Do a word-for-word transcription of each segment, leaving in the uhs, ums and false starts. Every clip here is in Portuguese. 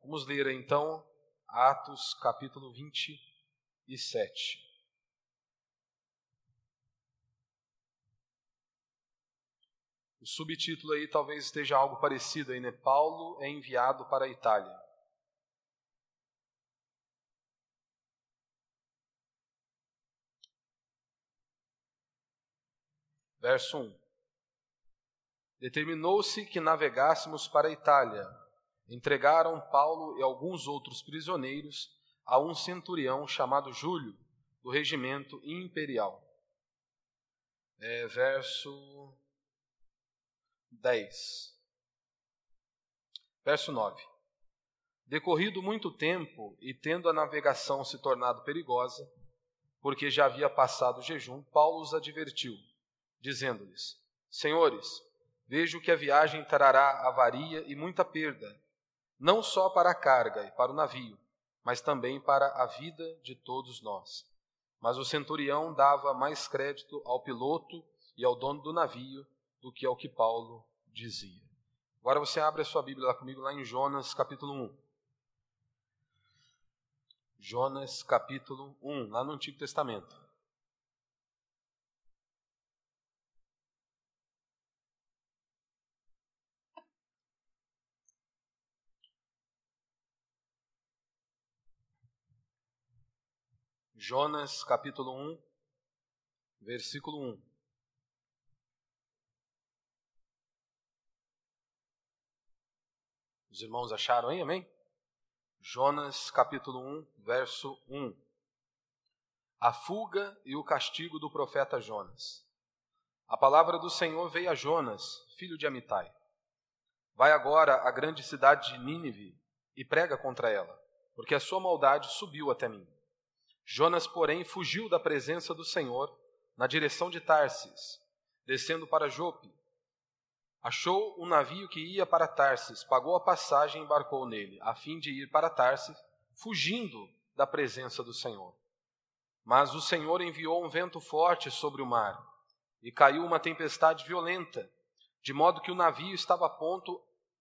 Vamos ler então Atos capítulo vinte e sete. O subtítulo aí talvez esteja algo parecido aí, né? Paulo é enviado para a Itália. Verso um. Determinou-se que navegássemos para a Itália. Entregaram Paulo e alguns outros prisioneiros a um centurião chamado Júlio, do regimento imperial. É, verso dez. Verso nove. Decorrido muito tempo, e tendo a navegação se tornado perigosa, porque já havia passado o jejum, Paulo os advertiu, dizendo-lhes: Senhores, vejo que a viagem trará avaria e muita perda, não só para a carga e para o navio, mas também para a vida de todos nós. Mas o centurião dava mais crédito ao piloto e ao dono do navio do que ao que Paulo dizia. Agora você abre a sua Bíblia lá comigo, lá em Jonas capítulo um. Jonas capítulo um, lá no Antigo Testamento. Jonas capítulo um, versículo um. Os irmãos acharam aí, amém? Jonas capítulo um, verso um. A fuga e o castigo do profeta Jonas. A palavra do Senhor veio a Jonas, filho de Amitai. Vai agora à grande cidade de Nínive e prega contra ela, porque a sua maldade subiu até mim. Jonas, porém, fugiu da presença do Senhor na direção de Tarsis, descendo para Jope. Achou um navio que ia para Tarsis, pagou a passagem e embarcou nele, a fim de ir para Tarsis, fugindo da presença do Senhor. Mas o Senhor enviou um vento forte sobre o mar, e caiu uma tempestade violenta, de modo que o navio estava a ponto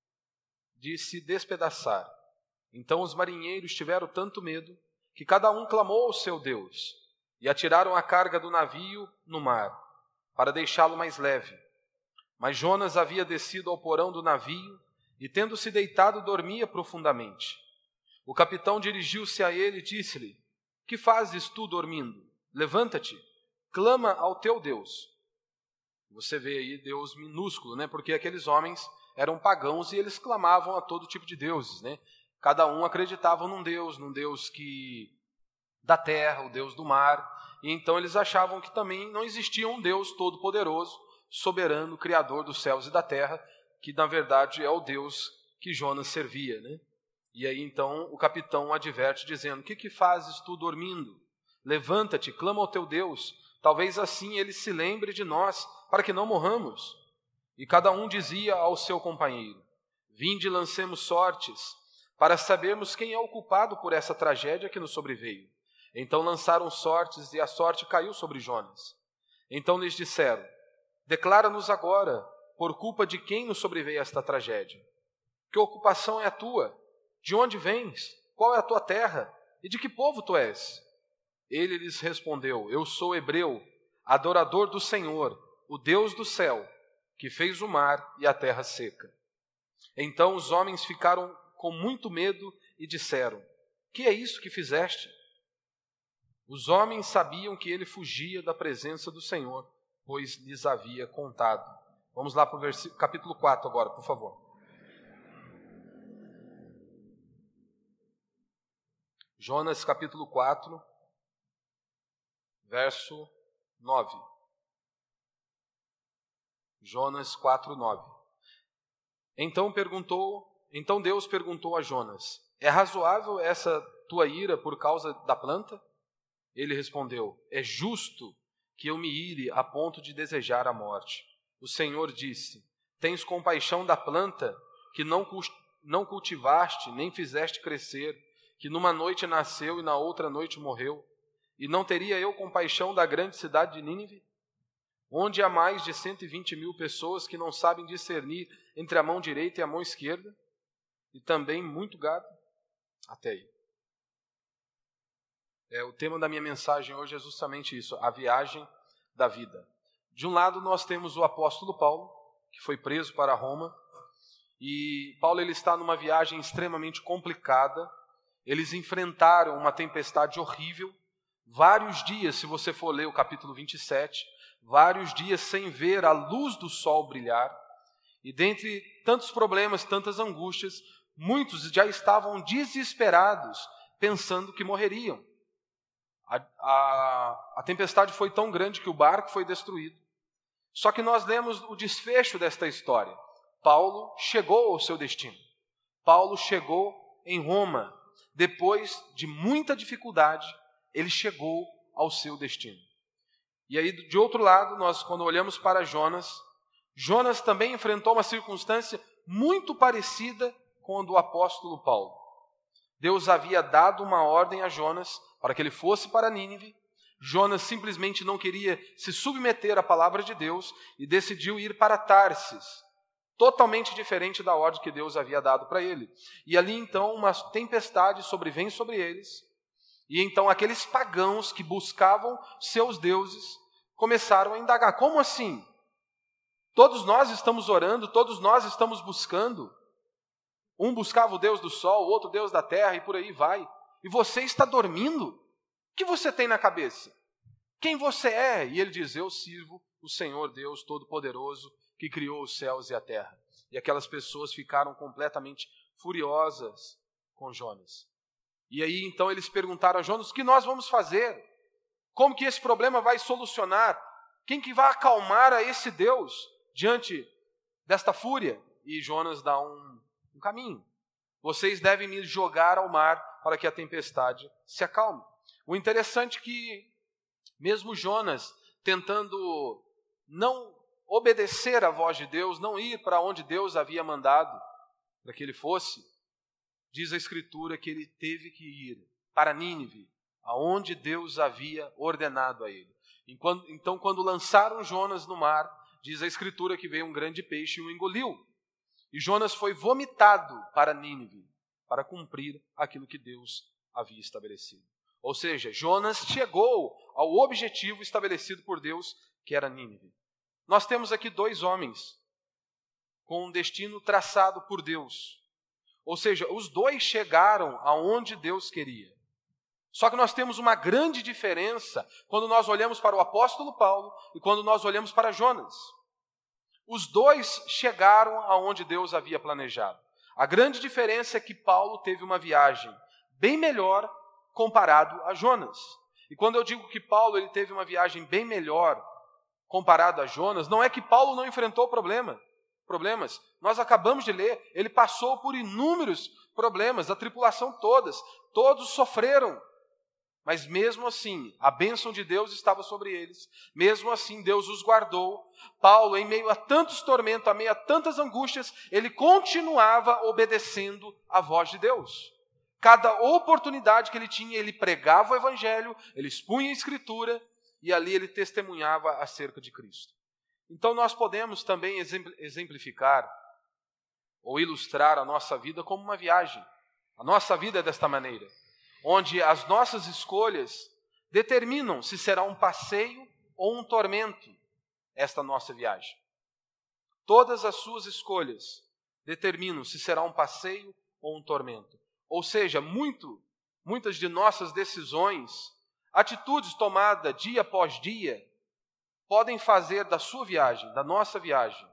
de se despedaçar. Então os marinheiros tiveram tanto medo, que cada um clamou ao seu Deus, e atiraram a carga do navio no mar, para deixá-lo mais leve. Mas Jonas havia descido ao porão do navio, e tendo se deitado, dormia profundamente. O capitão dirigiu-se a ele e disse-lhe: Que fazes tu dormindo? Levanta-te, clama ao teu Deus. Você vê aí Deus minúsculo, né? Porque aqueles homens eram pagãos e eles clamavam a todo tipo de deuses, né? Cada um acreditava num Deus, num Deus que da terra, o Deus do mar, e então eles achavam que também não existia um Deus todo-poderoso, soberano, criador dos céus e da terra, que na verdade é o Deus que Jonas servia, né? E aí então o capitão adverte dizendo: Que que fazes tu dormindo? Levanta-te, clama ao teu Deus, talvez assim ele se lembre de nós, para que não morramos. E cada um dizia ao seu companheiro: Vinde, lancemos sortes, para sabermos quem é o culpado por essa tragédia que nos sobreveio. Então lançaram sortes, e a sorte caiu sobre Jonas. Então lhes disseram: Declara-nos agora, por culpa de quem nos sobreveio esta tragédia. Que ocupação é a tua? De onde vens? Qual é a tua terra? E de que povo tu és? Ele lhes respondeu: Eu sou hebreu, adorador do Senhor, o Deus do céu, que fez o mar e a terra seca. Então os homens ficaram com muito medo e disseram: Que é isso que fizeste? Os homens sabiam que ele fugia da presença do Senhor, pois lhes havia contado. Vamos lá para o versículo, capítulo quatro agora, por favor. Jonas capítulo quatro, verso nove. Jonas quatro, nove. Então perguntou, então Deus perguntou a Jonas: É razoável essa tua ira por causa da planta? Ele respondeu: É justo que eu me ire a ponto de desejar a morte. O Senhor disse: Tens compaixão da planta que não, não cultivaste, nem fizeste crescer, que numa noite nasceu e na outra noite morreu? E não teria eu compaixão da grande cidade de Nínive, onde há mais de cento e vinte mil pessoas que não sabem discernir entre a mão direita e a mão esquerda, e também muito gado? até aí. É, o tema da minha mensagem hoje é justamente isso, a viagem da vida. De um lado nós temos o apóstolo Paulo, que foi preso para Roma, e Paulo ele está numa viagem extremamente complicada. Eles enfrentaram uma tempestade horrível, vários dias, se você for ler o capítulo vinte e sete, vários dias sem ver a luz do sol brilhar, e dentre tantos problemas, tantas angústias, muitos já estavam desesperados, pensando que morreriam. A, a, a tempestade foi tão grande que o barco foi destruído. Só que nós lemos o desfecho desta história. Paulo chegou ao seu destino. Paulo chegou em Roma. Depois de muita dificuldade, ele chegou ao seu destino. E aí, de outro lado, nós quando olhamos para Jonas, Jonas também enfrentou uma circunstância muito parecida com a do apóstolo Paulo. Deus havia dado uma ordem a Jonas para que ele fosse para Nínive. Jonas simplesmente não queria se submeter à palavra de Deus e decidiu ir para Tarsis, totalmente diferente da ordem que Deus havia dado para ele. E ali então uma tempestade sobrevém sobre eles, e então aqueles pagãos que buscavam seus deuses começaram a indagar: como assim? Todos nós estamos orando, todos nós estamos buscando. Um buscava o Deus do sol, o outro Deus da terra, e por aí vai. E você está dormindo? O que você tem na cabeça? Quem você é? E ele diz: eu sirvo o Senhor Deus Todo-Poderoso, que criou os céus e a terra. E aquelas pessoas ficaram completamente furiosas com Jonas. E aí então eles perguntaram a Jonas: o que nós vamos fazer? Como que esse problema vai solucionar? Quem que vai acalmar a esse Deus diante desta fúria? E Jonas dá um, um caminho. Vocês devem me jogar ao mar para que a tempestade se acalme. O interessante é que mesmo Jonas tentando não obedecer à voz de Deus, não ir para onde Deus havia mandado para que ele fosse, diz a Escritura que ele teve que ir para Nínive, aonde Deus havia ordenado a ele. Então, quando lançaram Jonas no mar, diz a Escritura que veio um grande peixe e o engoliu. E Jonas foi vomitado para Nínive, para cumprir aquilo que Deus havia estabelecido. Ou seja, Jonas chegou ao objetivo estabelecido por Deus, que era Nínive. Nós temos aqui dois homens com um destino traçado por Deus. Ou seja, os dois chegaram aonde Deus queria. Só que nós temos uma grande diferença quando nós olhamos para o apóstolo Paulo e quando nós olhamos para Jonas. Os dois chegaram aonde Deus havia planejado. A grande diferença é que Paulo teve uma viagem bem melhor comparado a Jonas. E quando eu digo que Paulo ele teve uma viagem bem melhor comparado a Jonas, não é que Paulo não enfrentou problema, problemas. Nós acabamos de ler, ele passou por inúmeros problemas, a tripulação todas, todos sofreram. Mas mesmo assim, a bênção de Deus estava sobre eles. Mesmo assim, Deus os guardou. Paulo, em meio a tantos tormentos, a meio a tantas angústias, ele continuava obedecendo à voz de Deus. Cada oportunidade que ele tinha, ele pregava o evangelho, ele expunha a Escritura, e ali ele testemunhava acerca de Cristo. Então nós podemos também exemplificar ou ilustrar a nossa vida como uma viagem. A nossa vida é desta maneira, onde as nossas escolhas determinam se será um passeio ou um tormento esta nossa viagem. Todas as suas escolhas determinam se será um passeio ou um tormento. Ou seja, muito, muitas de nossas decisões, atitudes tomadas dia após dia, podem fazer da sua viagem, da nossa viagem,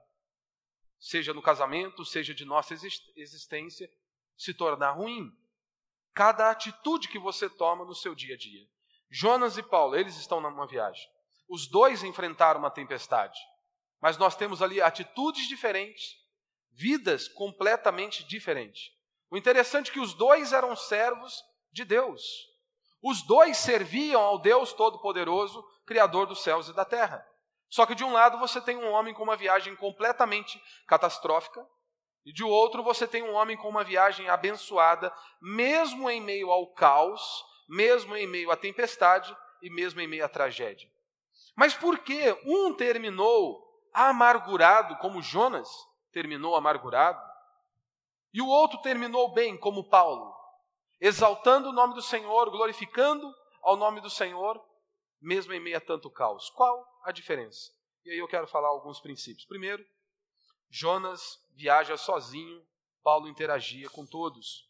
seja no casamento, seja de nossa existência, se tornar ruim. Cada atitude que você toma no seu dia a dia. Jonas e Paulo, eles estão numa viagem. Os dois enfrentaram uma tempestade. Mas nós temos ali atitudes diferentes, vidas completamente diferentes. O interessante é que os dois eram servos de Deus. Os dois serviam ao Deus Todo-Poderoso, Criador dos céus e da terra. Só que de um lado você tem um homem com uma viagem completamente catastrófica, e de outro você tem um homem com uma viagem abençoada, mesmo em meio ao caos, mesmo em meio à tempestade e mesmo em meio à tragédia. Mas por que um terminou amargurado, como Jonas terminou amargurado, e o outro terminou bem, como Paulo? exaltando o nome do Senhor, glorificando ao nome do Senhor, mesmo em meio a tanto caos. Qual a diferença? E aí eu quero falar alguns princípios. Primeiro, Jonas viaja sozinho, Paulo interagia com todos.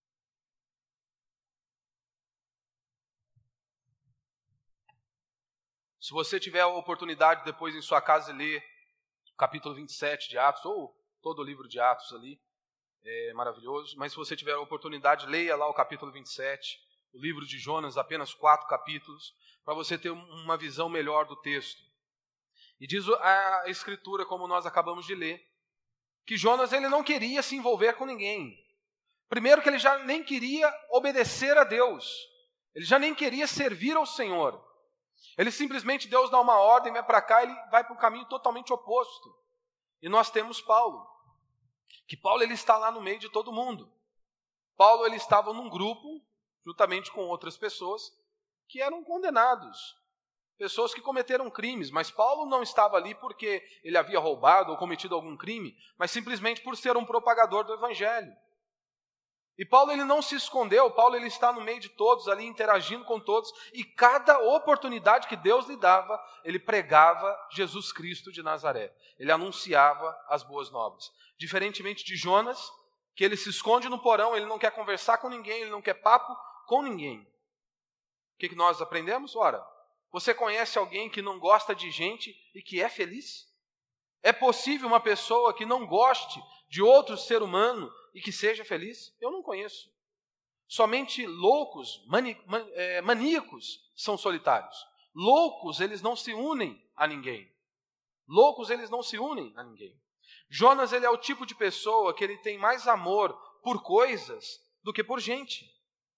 Se você tiver a oportunidade depois em sua casa de ler o capítulo vinte e sete de Atos, ou todo o livro de Atos ali, é maravilhoso, mas se você tiver a oportunidade, leia lá o capítulo vinte e sete, o livro de Jonas, apenas quatro capítulos, para você ter uma visão melhor do texto. E diz a Escritura, como nós acabamos de ler, que Jonas ele não queria se envolver com ninguém. Primeiro que ele já nem queria obedecer a Deus, ele já nem queria servir ao Senhor. Ele simplesmente, Deus dá uma ordem, vai para cá, ele vai para um caminho totalmente oposto. E nós temos Paulo, que Paulo ele está lá no meio de todo mundo. Paulo ele estava num grupo, juntamente com outras pessoas, que eram condenados. Pessoas que cometeram crimes, mas Paulo não estava ali porque ele havia roubado ou cometido algum crime, mas simplesmente por ser um propagador do Evangelho. E Paulo ele não se escondeu, Paulo ele está no meio de todos, ali interagindo com todos, e cada oportunidade que Deus lhe dava, ele pregava Jesus Cristo de Nazaré. Ele anunciava as boas novas. Diferentemente de Jonas, que ele se esconde no porão, ele não quer conversar com ninguém, ele não quer papo com ninguém. O que, que nós aprendemos? Ora, você conhece alguém que não gosta de gente e que é feliz? É possível uma pessoa que não goste de outro ser humano e que seja feliz? Eu não conheço. Somente loucos, mani, man, é, maníacos são solitários. Loucos, eles não se unem a ninguém. Loucos, eles não se unem a ninguém. Jonas, ele é o tipo de pessoa que ele tem mais amor por coisas do que por gente.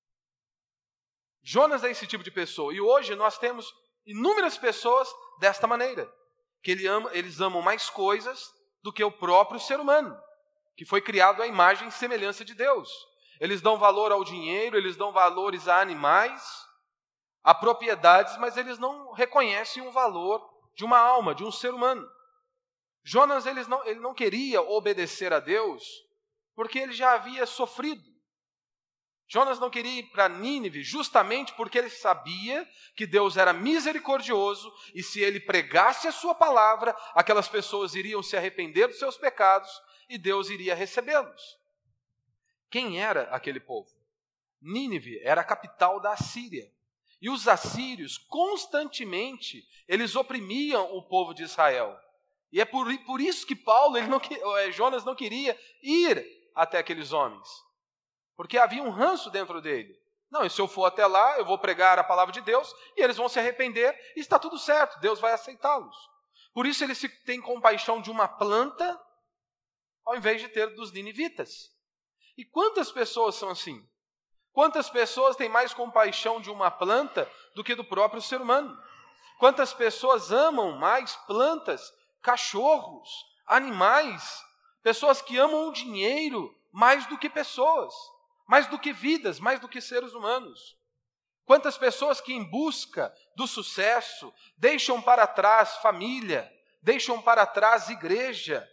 Jonas é esse tipo de pessoa. E hoje nós temos inúmeras pessoas desta maneira. Que ele ama, eles amam mais coisas do que o próprio ser humano, que foi criado à imagem e semelhança de Deus. Eles dão valor ao dinheiro, eles dão valores a animais, a propriedades, mas eles não reconhecem o valor de uma alma, de um ser humano. Jonas eles não, ele não queria obedecer a Deus porque ele já havia sofrido. Jonas não queria ir para Nínive justamente porque ele sabia que Deus era misericordioso e se ele pregasse a sua palavra, aquelas pessoas iriam se arrepender dos seus pecados e Deus iria recebê-los. Quem era aquele povo? Nínive era a capital da Assíria. E os assírios, constantemente, eles oprimiam o povo de Israel. E é por, por isso que Paulo, ele não, Jonas não queria ir até aqueles homens. Porque havia um ranço dentro dele. Não, e se eu for até lá, eu vou pregar a palavra de Deus, e eles vão se arrepender, e está tudo certo, Deus vai aceitá-los. Por isso ele se tem compaixão de uma planta, ao invés de ter dos ninivitas. E quantas pessoas são assim? Quantas pessoas têm mais compaixão de uma planta do que do próprio ser humano? Quantas pessoas amam mais plantas, cachorros, animais, pessoas que amam o dinheiro mais do que pessoas, mais do que vidas, mais do que seres humanos? Quantas pessoas que em busca do sucesso deixam para trás família, deixam para trás igreja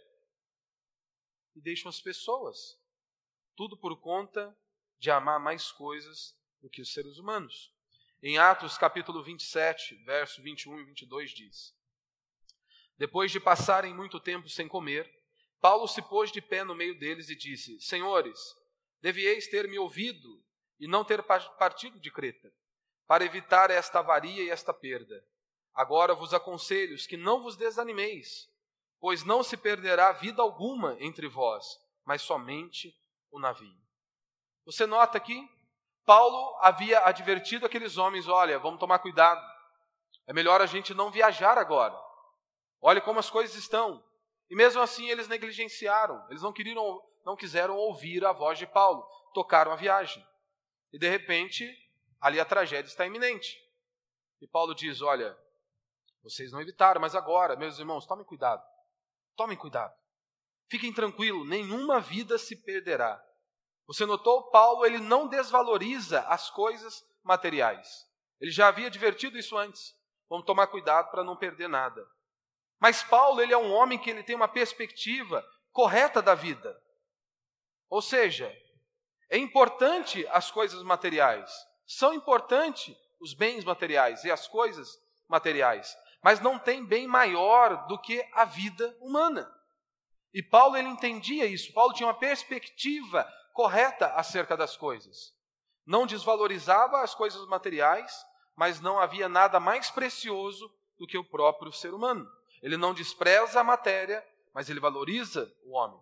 e deixam as pessoas? Tudo por conta de amar mais coisas do que os seres humanos. Em Atos capítulo vinte e sete, verso vinte e um e vinte e dois diz: depois de passarem muito tempo sem comer, Paulo se pôs de pé no meio deles e disse: senhores, devieis ter me ouvido e não ter partido de Creta, para evitar esta avaria e esta perda. Agora vos aconselho que não vos desanimeis, pois não se perderá vida alguma entre vós, mas somente o navio. Você nota aqui? Paulo havia advertido aqueles homens: olha, vamos tomar cuidado, é melhor a gente não viajar agora. Olha como as coisas estão. E mesmo assim eles negligenciaram, eles não, queriam, não quiseram ouvir a voz de Paulo, tocaram a viagem. E de repente, ali a tragédia está iminente. E Paulo diz: olha, vocês não evitaram, mas agora, meus irmãos, tomem cuidado, tomem cuidado. Fiquem tranquilos, nenhuma vida se perderá. Você notou? Paulo ele não desvaloriza as coisas materiais. Ele já havia advertido isso antes. Vamos tomar cuidado para não perder nada. Mas Paulo ele é um homem que ele tem uma perspectiva correta da vida. Ou seja, É importante as coisas materiais. São importantes os bens materiais e as coisas materiais. Mas não tem bem maior do que a vida humana. E Paulo, ele entendia isso. Paulo tinha uma perspectiva correta acerca das coisas. Não desvalorizava as coisas materiais, mas não havia nada mais precioso do que o próprio ser humano. Ele não despreza a matéria, mas ele valoriza o homem.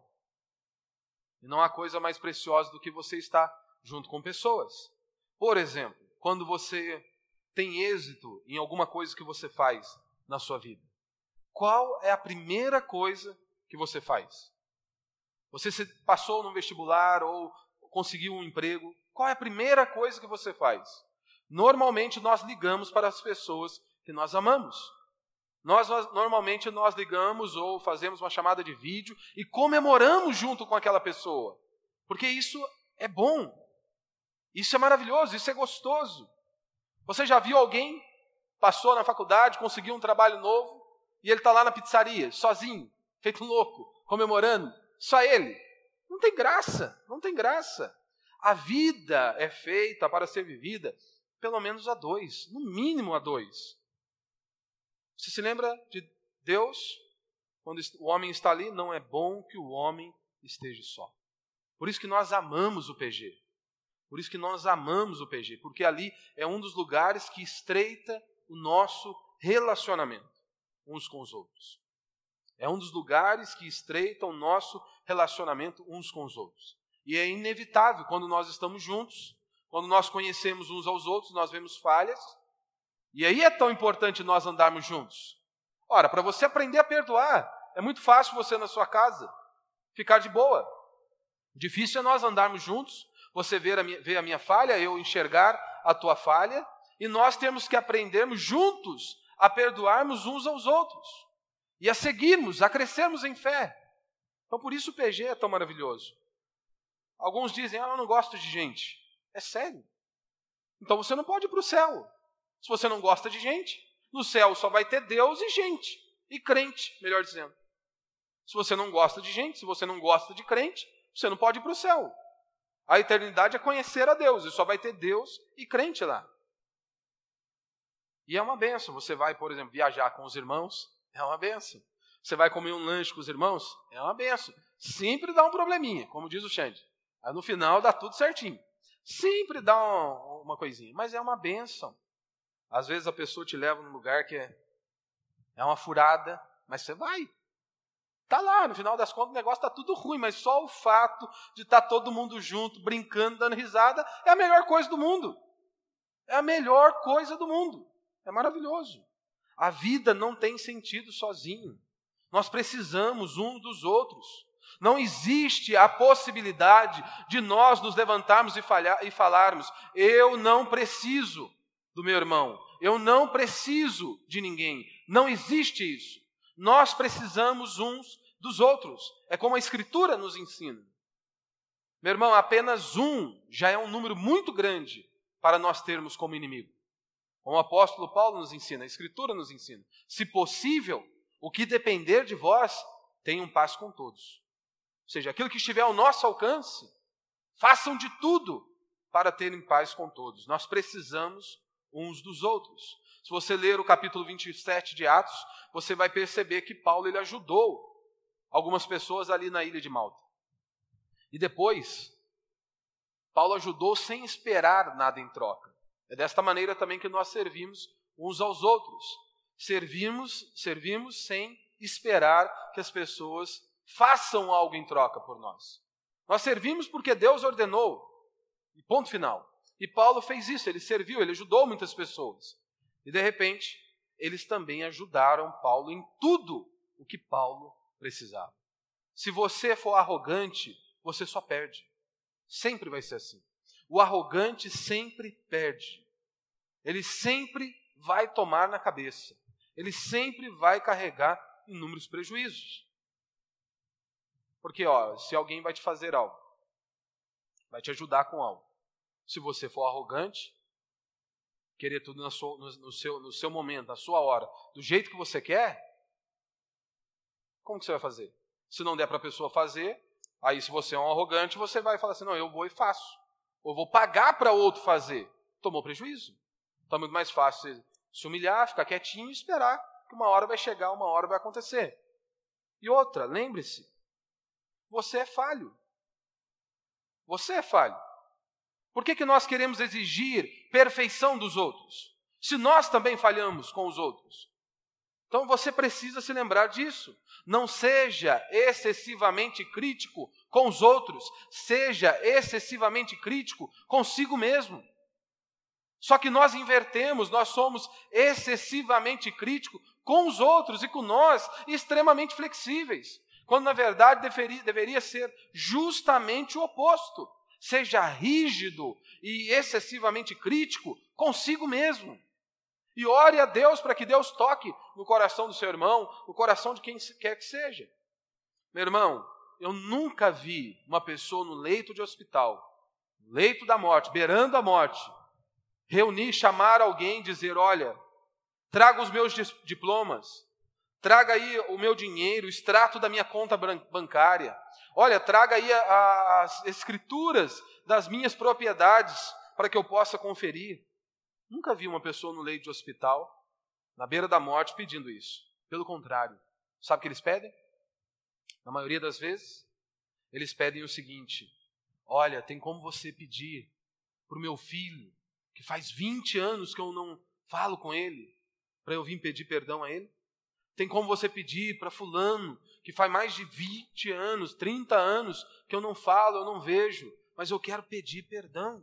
E não há coisa mais preciosa do que você estar junto com pessoas. Por exemplo, quando você tem êxito em alguma coisa que você faz na sua vida, qual é a primeira coisa que você faz? Você se passou num vestibular ou conseguiu um emprego, qual é a primeira coisa que você faz? Normalmente nós ligamos para as pessoas que nós amamos. Nós, nós, normalmente nós ligamos ou fazemos uma chamada de vídeo e comemoramos junto com aquela pessoa. Porque isso é bom. Isso é maravilhoso, isso é gostoso. Você já viu alguém, passou na faculdade, conseguiu um trabalho novo e ele está lá na pizzaria, sozinho, feito louco, comemorando, só ele? Não tem graça, não tem graça. A vida é feita para ser vivida pelo menos a dois, no mínimo a dois. Você se lembra de Deus? Quando o homem está ali, não é bom que o homem esteja só. Por isso que nós amamos o P G. Por isso que nós amamos o P G, porque ali é um dos lugares que estreita o nosso relacionamento uns com os outros. É um dos lugares que estreita o nosso relacionamento uns com os outros. E é inevitável, quando nós estamos juntos, quando nós conhecemos uns aos outros, nós vemos falhas. E aí é tão importante nós andarmos juntos. Ora, para você aprender a perdoar, é muito fácil você na sua casa ficar de boa. Difícil é nós andarmos juntos, você ver a minha, ver a minha falha, eu enxergar a tua falha, e nós temos que aprendermos juntos a perdoarmos uns aos outros. E a seguirmos, a crescermos em fé. Então por isso o P G é tão maravilhoso. Alguns dizem, ah, eu não gosto de gente. É sério. Então você não pode ir para o céu. Se você não gosta de gente, no céu só vai ter Deus e gente. E crente, melhor dizendo. Se você não gosta de gente, se você não gosta de crente, você não pode ir para o céu. A eternidade é conhecer a Deus, e só vai ter Deus e crente lá. E é uma bênção. Você vai, por exemplo, viajar com os irmãos, é uma bênção. Você vai comer um lanche com os irmãos, é uma bênção. Sempre dá um probleminha, como diz o Xande. Aí no final dá tudo certinho. Sempre dá uma, uma coisinha, mas é uma bênção. Às vezes a pessoa te leva num lugar que é, é uma furada, mas você vai. Está lá, no final das contas o negócio está tudo ruim, mas só o fato de estar todo mundo junto, brincando, dando risada, é a melhor coisa do mundo. É a melhor coisa do mundo. É maravilhoso. A vida não tem sentido sozinho. Nós precisamos uns dos outros. Não existe a possibilidade de nós nos levantarmos e, falhar, e falarmos, eu não preciso do meu irmão, eu não preciso de ninguém. Não existe isso. Nós precisamos uns dos outros. É como a Escritura nos ensina. Meu irmão, apenas um já é um número muito grande para nós termos como inimigo. Como o apóstolo Paulo nos ensina, a Escritura nos ensina. Se possível, o que depender de vós, tenham paz com todos. Ou seja, aquilo que estiver ao nosso alcance, façam de tudo para terem paz com todos. Nós precisamos uns dos outros. Se você ler o capítulo vinte e sete de Atos, você vai perceber que Paulo ele ajudou algumas pessoas ali na ilha de Malta. E depois, Paulo ajudou sem esperar nada em troca. É desta maneira também que nós servimos uns aos outros. Servimos, servimos sem esperar que as pessoas façam algo em troca por nós. Nós servimos porque Deus ordenou. E ponto final. E Paulo fez isso, ele serviu, ele ajudou muitas pessoas. E de repente, eles também ajudaram Paulo em tudo o que Paulo precisava. Se você for arrogante, você só perde. Sempre vai ser assim. O arrogante sempre perde. Ele sempre vai tomar na cabeça. Ele sempre vai carregar inúmeros prejuízos. Porque, ó, se alguém vai te fazer algo, vai te ajudar com algo. Se você for arrogante, querer tudo na sua, no, no, seu, no seu momento, na sua hora, do jeito que você quer, como que você vai fazer? Se não der para a pessoa fazer, aí se você é um arrogante, você vai falar assim, não, eu vou e faço. ou vou pagar para outro fazer, tomou prejuízo. Então é muito mais fácil você se humilhar, ficar quietinho e esperar que uma hora vai chegar, uma hora vai acontecer. E outra, lembre-se, você é falho. Você é falho. Por que que nós queremos exigir perfeição dos outros, se nós também falhamos com os outros? Então você precisa se lembrar disso. Não seja excessivamente crítico com os outros, seja excessivamente crítico consigo mesmo. Só que nós invertemos, nós somos excessivamente críticos com os outros e com nós extremamente flexíveis, quando na verdade deveria, deveria ser justamente o oposto. Seja rígido e excessivamente crítico consigo mesmo. E ore a Deus para que Deus toque no coração do seu irmão, no coração de quem quer que seja. Meu irmão, eu nunca vi uma pessoa no leito de hospital, no leito da morte, beirando a morte, reunir, chamar alguém e dizer, olha, traga os meus diplomas, traga aí o meu dinheiro, o extrato da minha conta bancária, olha, traga aí a, a, as escrituras das minhas propriedades para que eu possa conferir. Nunca vi uma pessoa no leito de hospital, na beira da morte, pedindo isso. Pelo contrário, sabe o que eles pedem? Na maioria das vezes, eles pedem o seguinte, olha, tem como você pedir para o meu filho, que faz vinte anos que eu não falo com ele, para eu vir pedir perdão a ele? Tem como você pedir para fulano, que faz mais de vinte anos, trinta anos, que eu não falo, eu não vejo, mas eu quero pedir perdão.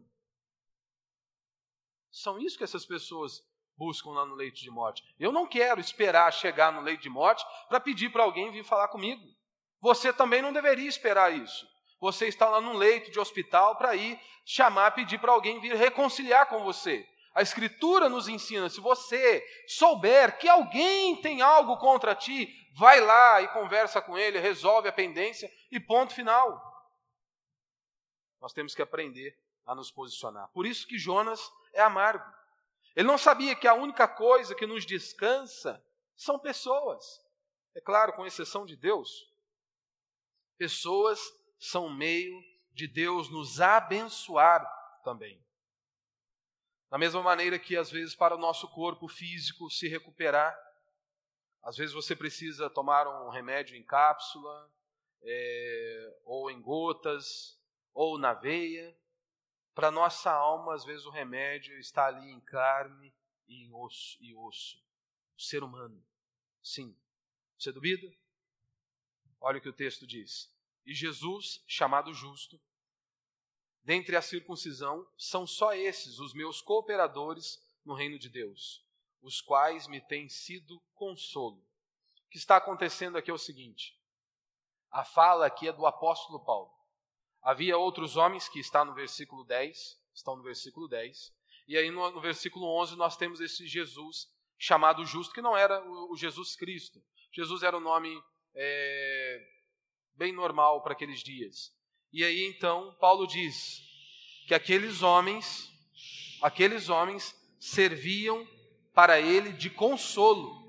São isso que essas pessoas buscam lá no leito de morte. Eu não quero esperar chegar no leito de morte para pedir para alguém vir falar comigo. Você também não deveria esperar isso. Você está lá no leito de hospital para ir chamar, pedir para alguém vir reconciliar com você. A Escritura nos ensina, se você souber que alguém tem algo contra ti, vai lá e conversa com ele, resolve a pendência e ponto final. Nós temos que aprender a nos posicionar. Por isso que Jonas é amargo. Ele não sabia que a única coisa que nos descansa são pessoas. É claro, com exceção de Deus. Pessoas são meio de Deus nos abençoar também. Da mesma maneira que, às vezes, para o nosso corpo físico se recuperar, às vezes você precisa tomar um remédio em cápsula, é, ou em gotas, ou na veia. Para a nossa alma, às vezes, o remédio está ali em carne e em osso. E osso. O ser humano. Sim. Você duvida? Olha o que o texto diz. E Jesus, chamado justo, dentre a circuncisão, são só esses os meus cooperadores no reino de Deus, os quais me têm sido consolo. O que está acontecendo aqui é o seguinte. A fala aqui é do apóstolo Paulo. Havia outros homens que estão no versículo dez, estão no versículo dez, e aí no, no versículo onze nós temos esse Jesus chamado justo, que não era o, o Jesus Cristo. Jesus era um nome é, bem normal para aqueles dias. E aí então Paulo diz que aqueles homens, aqueles homens serviam para ele de consolo.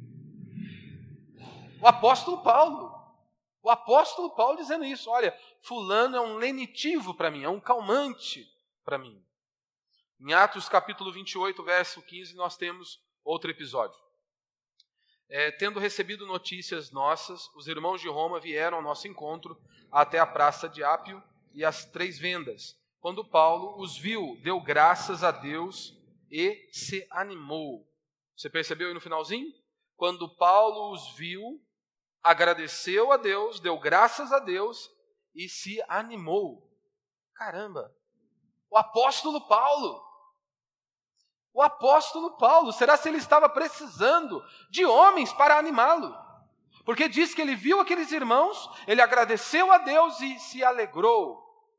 O apóstolo Paulo, o apóstolo Paulo dizendo isso, olha, fulano é um lenitivo para mim, é um calmante para mim. Em Atos capítulo vinte e oito, verso quinze, nós temos outro episódio. É, tendo recebido notícias nossas, os irmãos de Roma vieram ao nosso encontro até a praça de Ápio e as Três Vendas. Quando Paulo os viu, deu graças a Deus e se animou. Você percebeu aí no finalzinho? Quando Paulo os viu, agradeceu a Deus, deu graças a Deus e se animou. Caramba! O apóstolo Paulo! O apóstolo Paulo, será se ele estava precisando de homens para animá-lo? Porque diz que ele viu aqueles irmãos, ele agradeceu a Deus e se alegrou.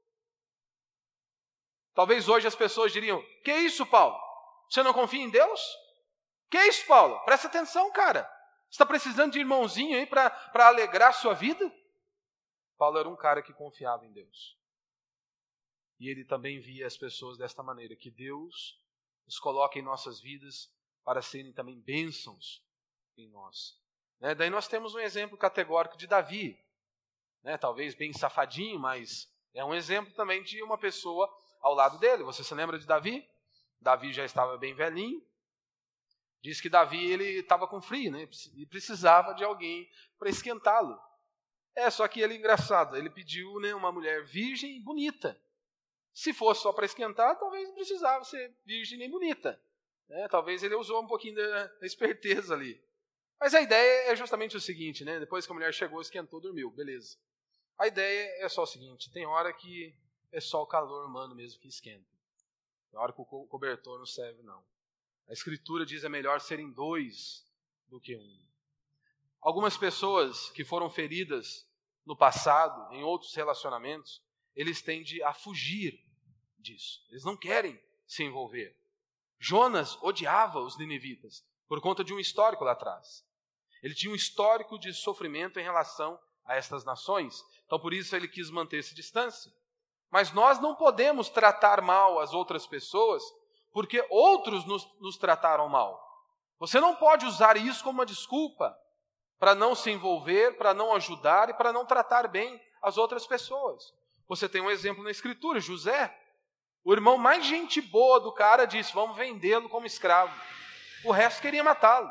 Talvez hoje as pessoas diriam, que isso, Paulo? Você não confia em Deus? Que isso, Paulo? Presta atenção, cara. Você está precisando de irmãozinho aí para para alegrar a sua vida? Paulo era um cara que confiava em Deus. E ele também via as pessoas desta maneira, que Deus nos coloca em nossas vidas para serem também bênçãos em nós. Né? Daí nós temos um exemplo categórico de Davi, né? Talvez bem safadinho, mas é um exemplo também de uma pessoa ao lado dele. Você se lembra de Davi? Davi já estava bem velhinho. Diz que Davi ele estava com frio, né? E precisava de alguém para esquentá-lo. É, só que ele é engraçado. Ele pediu, né, uma mulher virgem e bonita. Se fosse só para esquentar, talvez não precisava ser virgem nem bonita. Né? Talvez ele usou um pouquinho da, da esperteza ali. Mas a ideia é justamente o seguinte, né? Depois que a mulher chegou, esquentou, dormiu, beleza. A ideia é só o seguinte, tem hora que é só o calor humano mesmo que esquenta. Tem hora que o co- cobertor não serve, não. A Escritura diz que é melhor serem dois do que um. Algumas pessoas que foram feridas no passado, em outros relacionamentos, eles tendem a fugir disso. Eles não querem se envolver. Jonas odiava os ninivitas por conta de um histórico lá atrás. Ele tinha um histórico de sofrimento em relação a estas nações. Então, por isso, ele quis manter-se distância. Mas nós não podemos tratar mal as outras pessoas porque outros nos, nos trataram mal. Você não pode usar isso como uma desculpa para não se envolver, para não ajudar e para não tratar bem as outras pessoas. Você tem um exemplo na Escritura, José. O irmão mais gente boa do cara disse, vamos vendê-lo como escravo. O resto queria matá-lo.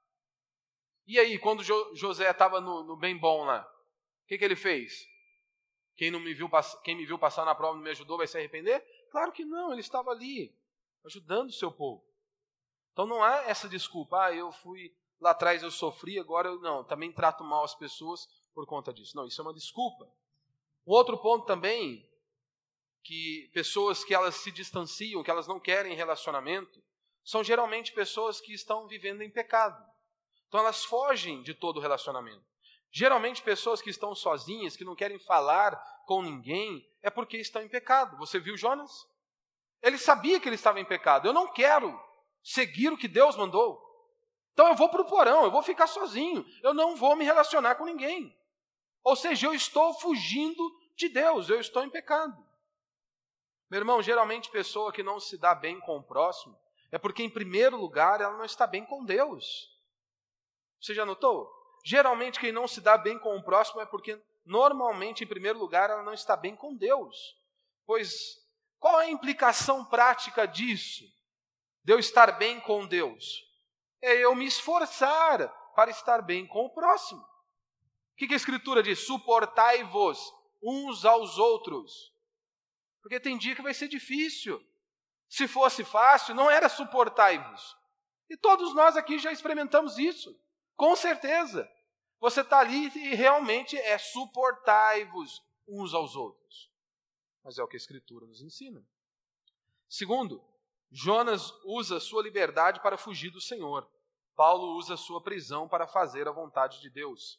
E aí, quando jo- José estava no, no bem bom lá, o que, que ele fez? Quem, não me viu, quem me viu passar na prova e não me ajudou vai se arrepender? Claro que não, ele estava ali, ajudando o seu povo. Então não há essa desculpa, ah, eu fui lá atrás, eu sofri, agora eu não, também trato mal as pessoas por conta disso. Não, isso é uma desculpa. Um outro ponto também, que pessoas que elas se distanciam, que elas não querem relacionamento, são geralmente pessoas que estão vivendo em pecado. Então elas fogem de todo relacionamento. Geralmente pessoas que estão sozinhas, que não querem falar com ninguém, é porque estão em pecado. Você viu Jonas? Ele sabia que ele estava em pecado. Eu não quero seguir o que Deus mandou. Então eu vou para o porão, eu vou ficar sozinho. Eu não vou me relacionar com ninguém. Ou seja, eu estou fugindo de Deus, eu estou em pecado. Meu irmão, geralmente pessoa que não se dá bem com o próximo, é porque em primeiro lugar ela não está bem com Deus. Você já notou? Geralmente quem não se dá bem com o próximo é porque normalmente em primeiro lugar ela não está bem com Deus. Pois qual é a implicação prática disso? De eu estar bem com Deus? É eu me esforçar para estar bem com o próximo. O que a Escritura diz? Suportai-vos uns aos outros. Porque tem dia que vai ser difícil. Se fosse fácil, não era suportai-vos. E todos nós aqui já experimentamos isso. Com certeza. Você está ali e realmente é suportai-vos uns aos outros. Mas é o que a Escritura nos ensina. Segundo, Jonas usa sua liberdade para fugir do Senhor. Paulo usa sua prisão para fazer a vontade de Deus.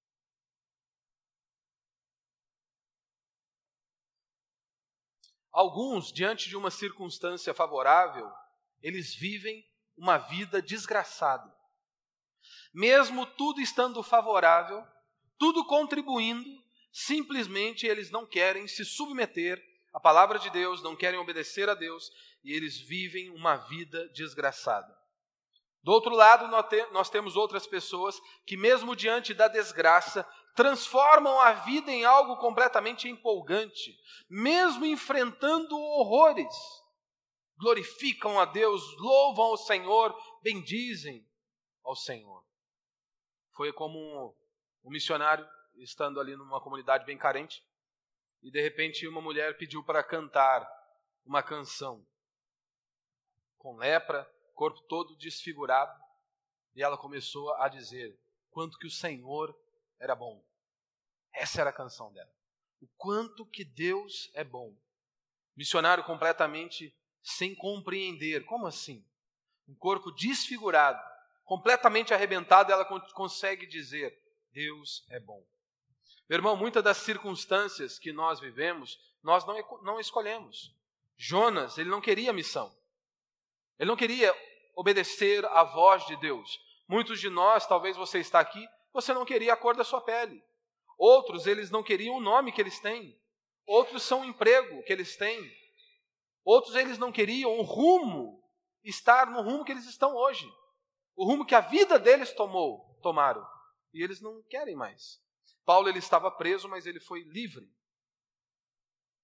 Alguns, diante de uma circunstância favorável, eles vivem uma vida desgraçada. Mesmo tudo estando favorável, tudo contribuindo, simplesmente eles não querem se submeter à palavra de Deus, não querem obedecer a Deus, e eles vivem uma vida desgraçada. Do outro lado, nós temos outras pessoas que, mesmo diante da desgraça, transformam a vida em algo completamente empolgante, mesmo enfrentando horrores. Glorificam a Deus, louvam ao Senhor, bendizem ao Senhor. Foi como um missionário, estando ali numa comunidade bem carente, e de repente uma mulher pediu para cantar uma canção com lepra, corpo todo desfigurado, e ela começou a dizer quanto que o Senhor era bom. Essa era a canção dela. O quanto que Deus é bom. Missionário completamente sem compreender. Como assim? Um corpo desfigurado, completamente arrebentado, ela consegue dizer, Deus é bom. Meu irmão, muitas das circunstâncias que nós vivemos, nós não, não escolhemos. Jonas, ele não queria missão. Ele não queria obedecer à voz de Deus. Muitos de nós, talvez você está aqui, você não queria a cor da sua pele. Outros, eles não queriam o nome que eles têm. Outros são o emprego que eles têm. Outros, eles não queriam o rumo, estar no rumo que eles estão hoje. O rumo que a vida deles tomou, tomaram. E eles não querem mais. Paulo, ele estava preso, mas ele foi livre.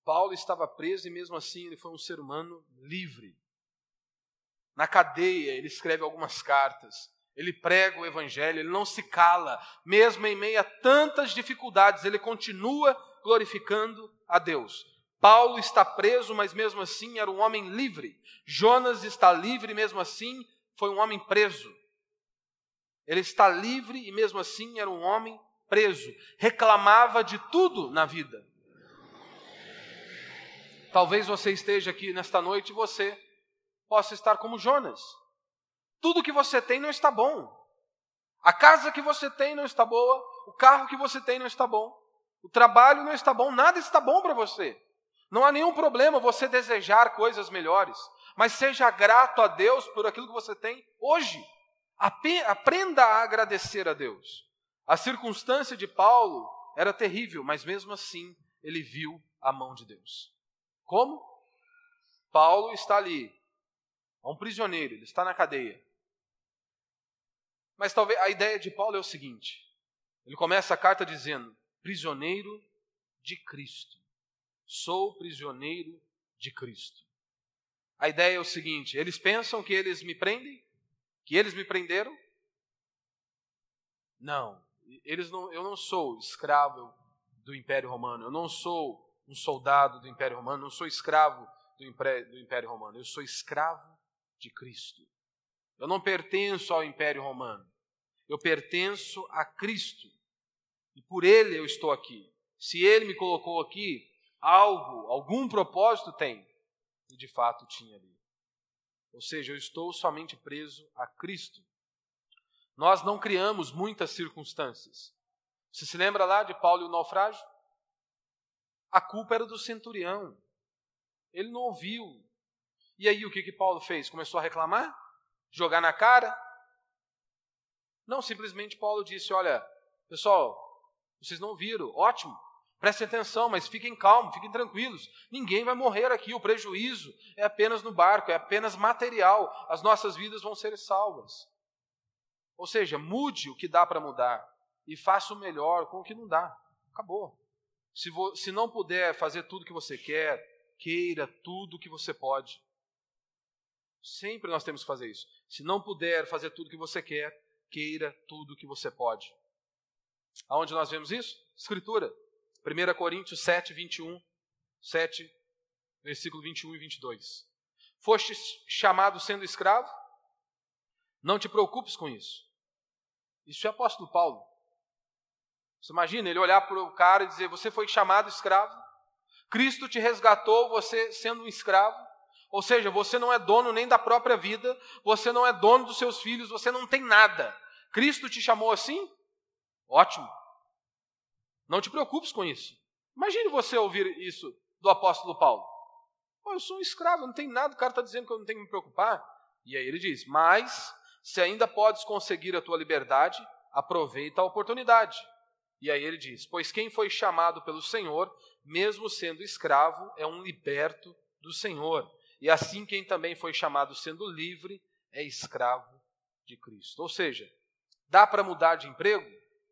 Paulo estava preso e mesmo assim ele foi um ser humano livre. Na cadeia ele escreve algumas cartas, ele prega o evangelho, ele não se cala, mesmo em meio a tantas dificuldades, ele continua glorificando a Deus. Paulo está preso, mas mesmo assim era um homem livre. Jonas está livre e mesmo assim foi um homem preso. Ele está livre e mesmo assim era um homem preso. Reclamava de tudo na vida. Talvez você esteja aqui nesta noite e você possa estar como Jonas. Tudo que você tem não está bom. A casa que você tem não está boa, o carro que você tem não está bom, o trabalho não está bom, nada está bom para você. Não há nenhum problema você desejar coisas melhores, mas seja grato a Deus por aquilo que você tem hoje. Aprenda a agradecer a Deus. A circunstância de Paulo era terrível, mas mesmo assim ele viu a mão de Deus. Como? Paulo está ali, é um prisioneiro, ele está na cadeia. Mas talvez a ideia de Paulo é o seguinte, ele começa a carta dizendo, prisioneiro de Cristo, sou prisioneiro de Cristo. A ideia é o seguinte, eles pensam que eles me prendem? Que eles me prenderam? Não, eles não, eu não sou escravo do Império Romano, eu não sou um soldado do Império Romano, não sou escravo do Império, do Império Romano, eu sou escravo de Cristo. Eu não pertenço ao Império Romano, eu pertenço a Cristo. E por Ele eu estou aqui. Se Ele me colocou aqui, algo, algum propósito tem. E de fato tinha ali. Ou seja, eu estou somente preso a Cristo. Nós não criamos muitas circunstâncias. Você se lembra lá de Paulo e o naufrágio? A culpa era do centurião. Ele não ouviu. E aí o que, que Paulo fez? Começou a reclamar? Jogar na cara? Não, simplesmente Paulo disse, olha, pessoal, vocês não viram, ótimo, prestem atenção, mas fiquem calmos, fiquem tranquilos. Ninguém vai morrer aqui, o prejuízo é apenas no barco, é apenas material. As nossas vidas vão ser salvas. Ou seja, mude o que dá para mudar e faça o melhor com o que não dá. Acabou. Se, vo, se não puder fazer tudo o que você quer, queira tudo o que você pode. Sempre nós temos que fazer isso. Se não puder fazer tudo o que você quer, queira tudo o que você pode. Aonde nós vemos isso? Escritura. primeira Coríntios sete, vinte e um. sete, versículo vinte e um e vinte e dois. Foste chamado sendo escravo? Não te preocupes com isso. Isso é o apóstolo Paulo. Você imagina ele olhar para o cara e dizer, você foi chamado escravo? Cristo te resgatou você sendo um escravo? Ou seja, você não é dono nem da própria vida, você não é dono dos seus filhos, você não tem nada. Cristo te chamou assim? Ótimo. Não te preocupes com isso. Imagine você ouvir isso do apóstolo Paulo. Pô, eu sou um escravo, não tenho nada, o cara está dizendo que eu não tenho que me preocupar. E aí ele diz, mas se ainda podes conseguir a tua liberdade, aproveita a oportunidade. E aí ele diz, pois quem foi chamado pelo Senhor, mesmo sendo escravo, é um liberto do Senhor. E assim quem também foi chamado sendo livre, é escravo de Cristo. Ou seja, dá para mudar de emprego?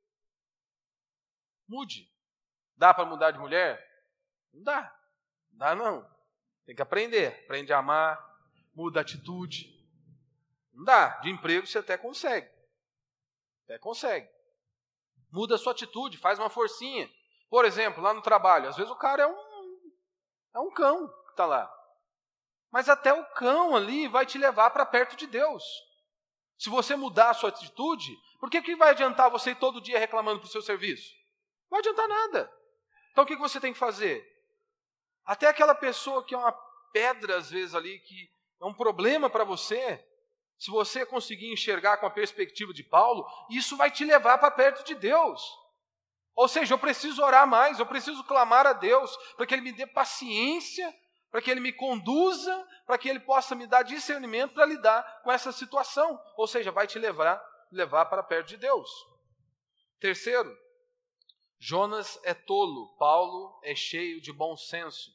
Mude. Dá para mudar de mulher? Não dá. Não dá não. Tem que aprender. Aprende a amar, muda a atitude. Não dá. De emprego você até consegue. Até consegue. Muda a sua atitude, faz uma forcinha. Por exemplo, lá no trabalho, às vezes o cara é um, é um cão que está lá. Mas até o cão ali vai te levar para perto de Deus. Se você mudar a sua atitude, por que, que vai adiantar você ir todo dia reclamando para o seu serviço? Não vai adiantar nada. Então o que, que você tem que fazer? Até aquela pessoa que é uma pedra, às vezes, ali, que é um problema para você, se você conseguir enxergar com a perspectiva de Paulo, isso vai te levar para perto de Deus. Ou seja, eu preciso orar mais, eu preciso clamar a Deus para que Ele me dê paciência, para que Ele me conduza, para que Ele possa me dar discernimento para lidar com essa situação. Ou seja, vai te levar, levar para perto de Deus. Terceiro, Jonas é tolo, Paulo é cheio de bom senso.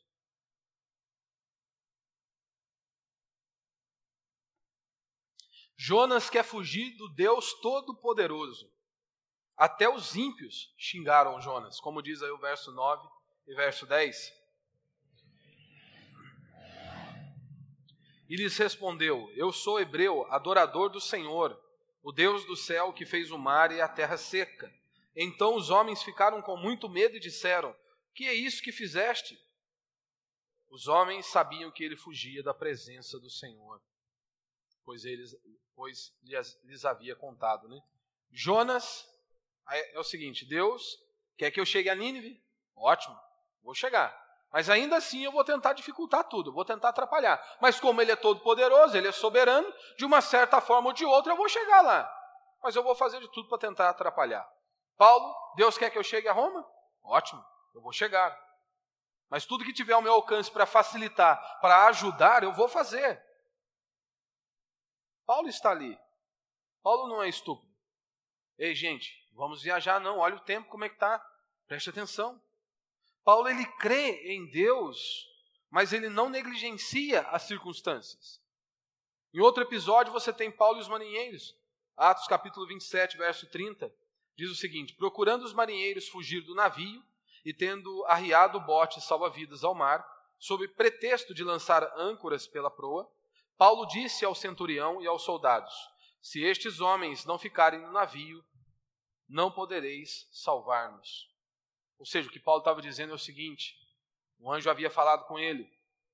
Jonas quer fugir do Deus Todo-Poderoso. Até os ímpios xingaram Jonas, como diz aí o verso nove e verso dez. E lhes respondeu: eu sou hebreu, adorador do Senhor, o Deus do céu que fez o mar e a terra seca. Então os homens ficaram com muito medo e disseram: que é isso que fizeste? Os homens sabiam que ele fugia da presença do Senhor, pois, eles, pois lhes, lhes havia contado. Né? Jonas, é o seguinte, Deus quer que eu chegue a Nínive? Ótimo, vou chegar. Mas ainda assim eu vou tentar dificultar tudo, vou tentar atrapalhar. Mas como ele é todo poderoso, ele é soberano, de uma certa forma ou de outra eu vou chegar lá. Mas eu vou fazer de tudo para tentar atrapalhar. Paulo, Deus quer que eu chegue a Roma? Ótimo, eu vou chegar. Mas tudo que tiver ao meu alcance para facilitar, para ajudar, eu vou fazer. Paulo está ali. Paulo não é estúpido. Ei, gente, vamos viajar não, olha o tempo, como é que está. Preste atenção. Paulo, ele crê em Deus, mas ele não negligencia as circunstâncias. Em outro episódio, você tem Paulo e os marinheiros. Atos capítulo vinte e sete, verso trinta, diz o seguinte: procurando os marinheiros fugir do navio e tendo arriado o bote salva-vidas ao mar, sob pretexto de lançar âncoras pela proa, Paulo disse ao centurião e aos soldados: se estes homens não ficarem no navio, não podereis salvar-nos. Ou seja, o que Paulo estava dizendo é o seguinte: o anjo havia falado com ele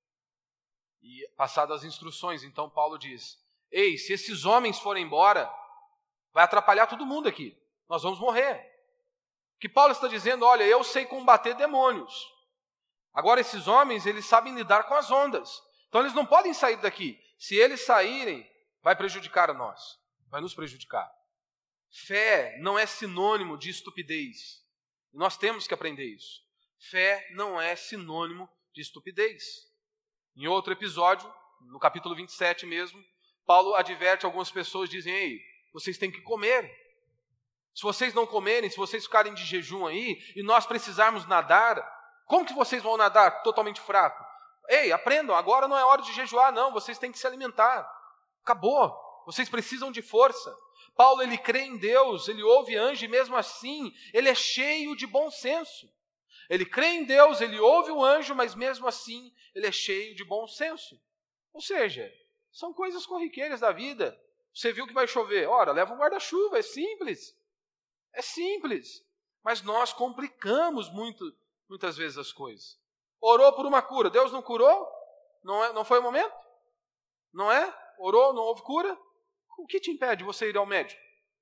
e passado as instruções. Então Paulo diz: ei, se esses homens forem embora, vai atrapalhar todo mundo aqui, nós vamos morrer. O que Paulo está dizendo: olha, eu sei combater demônios. Agora esses homens, eles sabem lidar com as ondas. Então eles não podem sair daqui. Se eles saírem, vai prejudicar a nós, vai nos prejudicar. Fé não é sinônimo de estupidez. Nós temos que aprender isso. Fé não é sinônimo de estupidez. Em outro episódio, no capítulo vinte e sete mesmo, Paulo adverte algumas pessoas, dizem: ei, vocês têm que comer. Se vocês não comerem, se vocês ficarem de jejum aí, e nós precisarmos nadar, como que vocês vão nadar totalmente fraco? Ei, aprendam, agora não é hora de jejuar, não, vocês têm que se alimentar. Acabou, vocês precisam de força. Paulo, ele crê em Deus, ele ouve anjo e mesmo assim, ele é cheio de bom senso. Ele crê em Deus, ele ouve o anjo, mas mesmo assim, ele é cheio de bom senso. Ou seja, são coisas corriqueiras da vida. Você viu que vai chover, ora, leva um guarda-chuva, é simples. É simples. Mas nós complicamos muito, muitas vezes as coisas. Orou por uma cura, Deus não curou? Não, é, não foi o momento? Não é? Orou, não houve cura? O que te impede de você ir ao médico?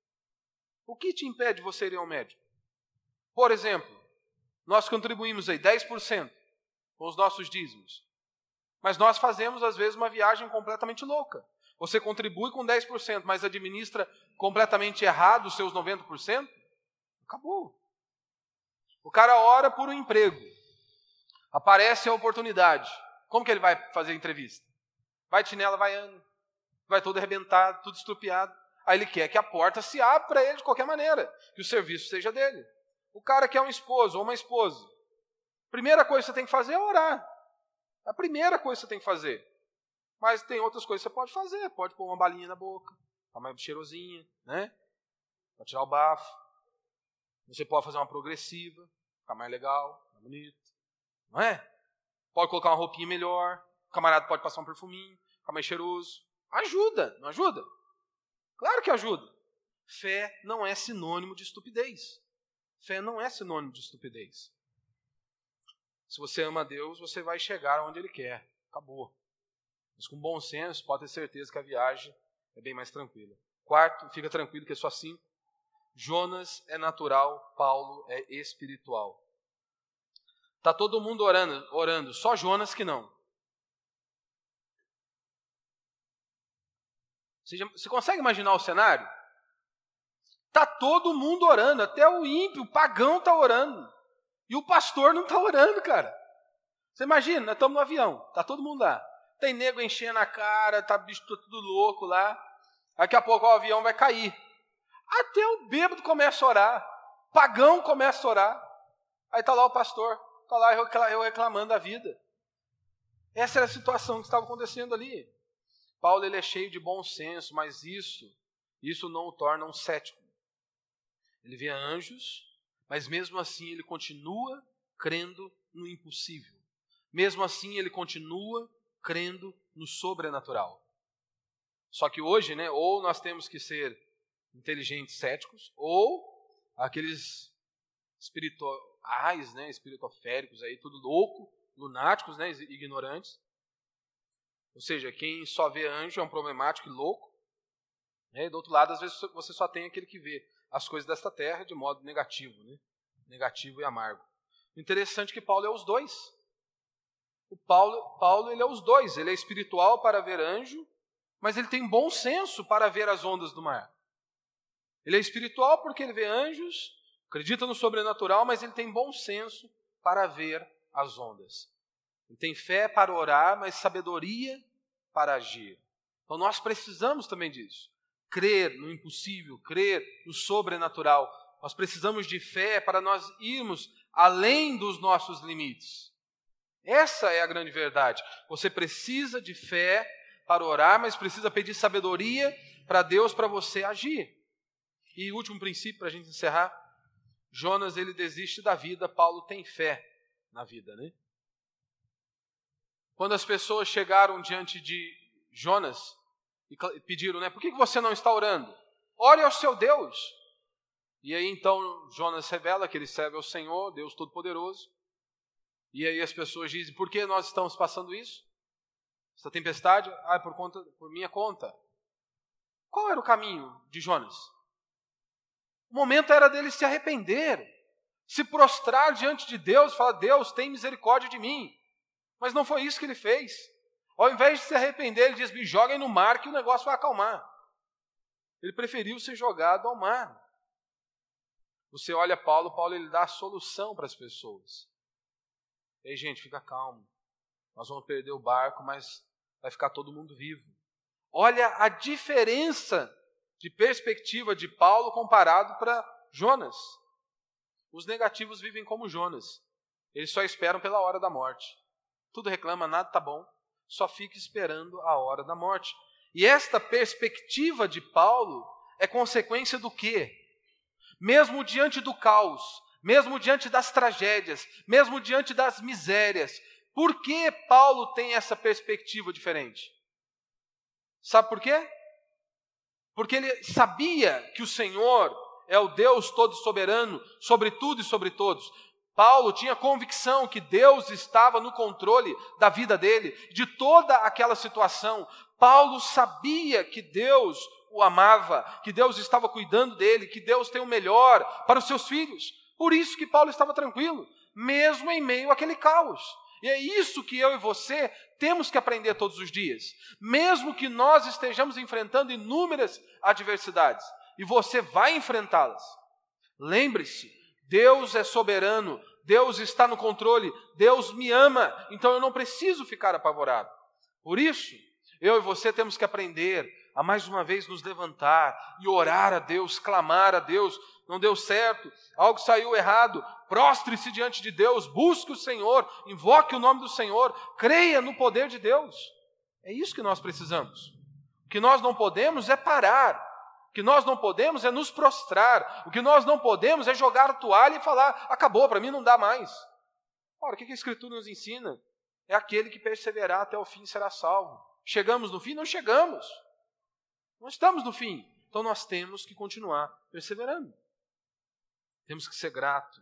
O que te impede de você ir ao médico? Por exemplo, nós contribuímos aí dez por cento com os nossos dízimos. Mas nós fazemos, às vezes, uma viagem completamente louca. Você contribui com dez por cento, mas administra completamente errado os seus noventa por cento? Acabou. O cara ora por um emprego. Aparece a oportunidade. Como que ele vai fazer a entrevista? Vai de chinela, vai ano. Vai todo arrebentado, tudo estrupiado. Aí ele quer que a porta se abra para ele de qualquer maneira, que o serviço seja dele. O cara quer um esposo ou uma esposa. Primeira coisa que você tem que fazer é orar. A primeira coisa que você tem que fazer. Mas tem outras coisas que você pode fazer. Pode pôr uma balinha na boca, ficar mais cheirosinha, né? Para tirar o bafo. Você pode fazer uma progressiva, ficar mais legal, mais bonito. Não é? Pode colocar uma roupinha melhor. O camarada pode passar um perfuminho, ficar mais cheiroso. Ajuda, não ajuda? Claro que ajuda. Fé não é sinônimo de estupidez. Fé não é sinônimo de estupidez. Se você ama a Deus, você vai chegar onde Ele quer. Acabou. Mas com bom senso, pode ter certeza que a viagem é bem mais tranquila. Quarto, fica tranquilo que é só cinco. Jonas é natural, Paulo é espiritual. Está todo mundo orando, orando, só Jonas que não. Você consegue imaginar o cenário? Está todo mundo orando, até o ímpio, o pagão está orando. E o pastor não está orando, cara. Você imagina, nós estamos no avião, está todo mundo lá. Tem nego enchendo a cara, está bicho tudo louco lá. Daqui a pouco o avião vai cair. Até o bêbado começa a orar. O pagão começa a orar. Aí está lá o pastor, está lá eu reclamando da vida. Essa era a situação que estava acontecendo ali. Paulo, ele é cheio de bom senso, mas isso, isso não o torna um cético. Ele vê anjos, mas mesmo assim ele continua crendo no impossível. Mesmo assim ele continua crendo no sobrenatural. Só que hoje, né, ou nós temos que ser inteligentes céticos, ou aqueles espirituais, né, espiritoféricos aí, tudo louco, lunáticos, né, ignorantes. Ou seja, quem só vê anjo é um problemático e louco. Né, e do outro lado, às vezes você só tem aquele que vê as coisas desta terra de modo negativo, né, negativo e amargo. O interessante é que Paulo é os dois. O Paulo, Paulo ele é os dois. Ele é espiritual para ver anjo, mas ele tem bom senso para ver as ondas do mar. Ele é espiritual porque ele vê anjos, acredita no sobrenatural, mas ele tem bom senso para ver as ondas. Ele tem fé para orar, mas sabedoria para agir. Então nós precisamos também disso. Crer no impossível, crer no sobrenatural. Nós precisamos de fé para nós irmos além dos nossos limites. Essa é a grande verdade. Você precisa de fé para orar, mas precisa pedir sabedoria para Deus, para você agir. E último princípio, para a gente encerrar, Jonas ele desiste da vida, Paulo tem fé na vida, né? Quando as pessoas chegaram diante de Jonas e pediram, né, por que você não está orando? Ore ao seu Deus. E aí então Jonas revela que ele serve ao Senhor, Deus Todo-Poderoso. E aí as pessoas dizem, por que nós estamos passando isso? Essa tempestade? Ah, é por, conta, por minha conta. Qual era o caminho de Jonas? O momento era dele se arrepender, se prostrar diante de Deus, falar, Deus, tem misericórdia de mim. Mas não foi isso que ele fez. Ao invés de se arrepender, ele diz, me joguem no mar que o negócio vai acalmar. Ele preferiu ser jogado ao mar. Você olha Paulo, Paulo ele dá a solução para as pessoas. Ei, gente, fica calmo. Nós vamos perder o barco, mas vai ficar todo mundo vivo. Olha a diferença de perspectiva de Paulo comparado para Jonas. Os negativos vivem como Jonas. Eles só esperam pela hora da morte. Tudo reclama, nada está bom. Só fica esperando a hora da morte. E esta perspectiva de Paulo é consequência do quê? Mesmo diante do caos, mesmo diante das tragédias, mesmo diante das misérias, por que Paulo tem essa perspectiva diferente? Sabe por quê? Porque ele sabia que o Senhor é o Deus todo soberano, sobre tudo e sobre todos. Paulo tinha convicção que Deus estava no controle da vida dele, de toda aquela situação. Paulo sabia que Deus o amava, que Deus estava cuidando dele, que Deus tem o melhor para os seus filhos. Por isso que Paulo estava tranquilo, mesmo em meio àquele caos. E é isso que eu e você temos que aprender todos os dias. Mesmo que nós estejamos enfrentando inúmeras adversidades, e você vai enfrentá-las, lembre-se, Deus é soberano, Deus está no controle, Deus me ama, então eu não preciso ficar apavorado. Por isso, eu e você temos que aprender a mais uma vez nos levantar e orar a Deus, clamar a Deus. Não deu certo, algo saiu errado, prostre-se diante de Deus, busque o Senhor, invoque o nome do Senhor, creia no poder de Deus. É isso que nós precisamos. O que nós não podemos é parar. O que nós não podemos é nos prostrar. O que nós não podemos é jogar a toalha e falar, acabou, para mim não dá mais. Ora, o que a Escritura nos ensina? É aquele que perseverar até o fim será salvo. Chegamos no fim? Não chegamos. Nós estamos no fim. Então nós temos que continuar perseverando. Temos que ser gratos.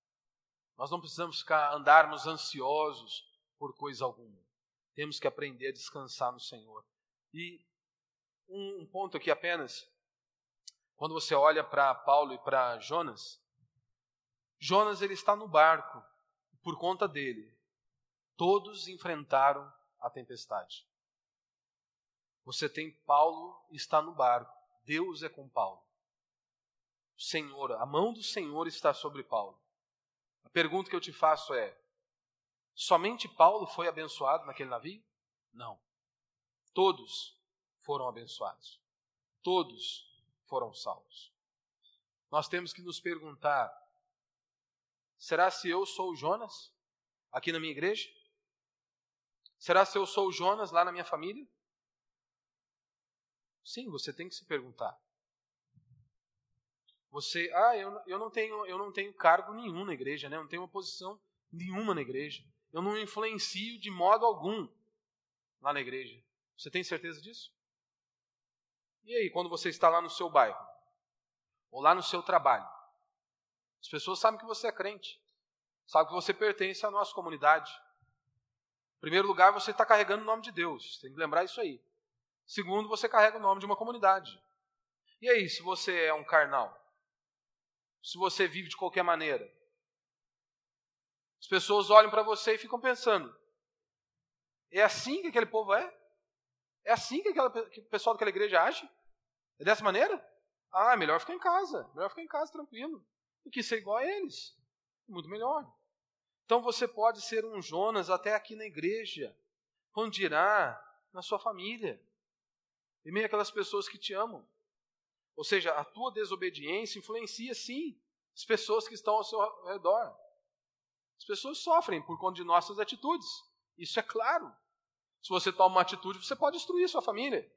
Nós não precisamos ficar, andarmos ansiosos por coisa alguma. Temos que aprender a descansar no Senhor. E um, um ponto aqui apenas. Quando você olha para Paulo e para Jonas, Jonas ele está no barco. Por conta dele, todos enfrentaram a tempestade. Você tem Paulo e está no barco. Deus é com Paulo. O Senhor, a mão do Senhor está sobre Paulo. A pergunta que eu te faço é, somente Paulo foi abençoado naquele navio? Não. Todos foram abençoados. Todos foram salvos. Nós temos que nos perguntar, será se eu sou o Jonas aqui na minha igreja? Será se eu sou o Jonas lá na minha família? Sim, você tem que se perguntar. Você, ah, eu, eu, não tenho, eu não tenho cargo nenhum na igreja, né? Eu não tenho uma posição nenhuma na igreja. Eu não influencio de modo algum. lá na igreja. Você tem certeza disso? E aí, quando você está lá no seu bairro, ou lá no seu trabalho, as pessoas sabem que você é crente, sabem que você pertence à nossa comunidade. Em primeiro lugar, você está carregando o nome de Deus, tem que lembrar isso aí. Segundo, você carrega o nome de uma comunidade. E aí, se você é um carnal? Se você vive de qualquer maneira? As pessoas olham para você e ficam pensando, é assim que aquele povo é? É assim que, aquela, que o pessoal daquela igreja age? É dessa maneira? Ah, melhor ficar em casa, melhor ficar em casa tranquilo, do que ser igual a eles. Muito melhor. Então você pode ser um Jonas até aqui na igreja, quando dirá na sua família, em meio àquelas pessoas que te amam. Ou seja, a tua desobediência influencia sim as pessoas que estão ao seu redor. As pessoas sofrem por conta de nossas atitudes. Isso é claro. Se você toma uma atitude, você pode destruir sua família.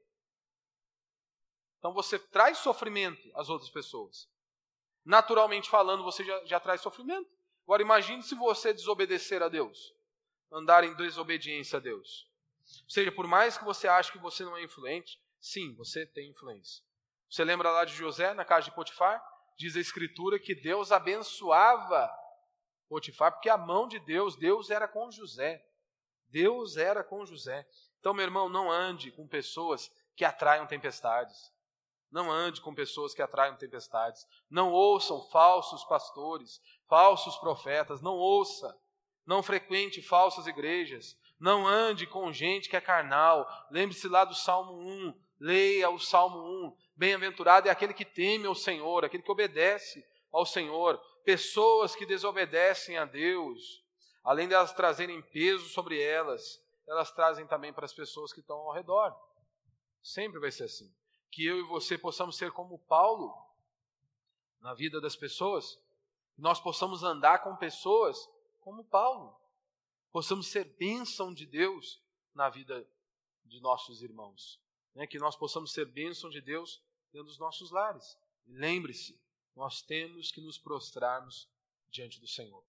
Então você traz sofrimento às outras pessoas. Naturalmente falando, você já, já traz sofrimento. Agora imagine se você desobedecer a Deus. Andar em desobediência a Deus. Ou seja, por mais que você ache que você não é influente, sim, você tem influência. Você lembra lá de José, na casa de Potifar? Diz a Escritura que Deus abençoava Potifar, porque a mão de Deus, Deus era com José. Deus era com José. Então, meu irmão, não ande com pessoas que atraiam tempestades. Não ande com pessoas que atraiam tempestades. Não ouçam falsos pastores, falsos profetas. Não ouça. Não frequente falsas igrejas. Não ande com gente que é carnal. Lembre-se lá do Salmo um. Leia o Salmo um. Bem-aventurado é aquele que teme ao Senhor, aquele que obedece ao Senhor. Pessoas que desobedecem a Deus, além de elas trazerem peso sobre elas, elas trazem também para as pessoas que estão ao redor. Sempre vai ser assim. Que eu e você possamos ser como Paulo na vida das pessoas, nós possamos andar com pessoas como Paulo, possamos ser bênção de Deus na vida de nossos irmãos, né? Que nós possamos ser bênção de Deus dentro dos nossos lares. Lembre-se, nós temos que nos prostrarmos diante do Senhor.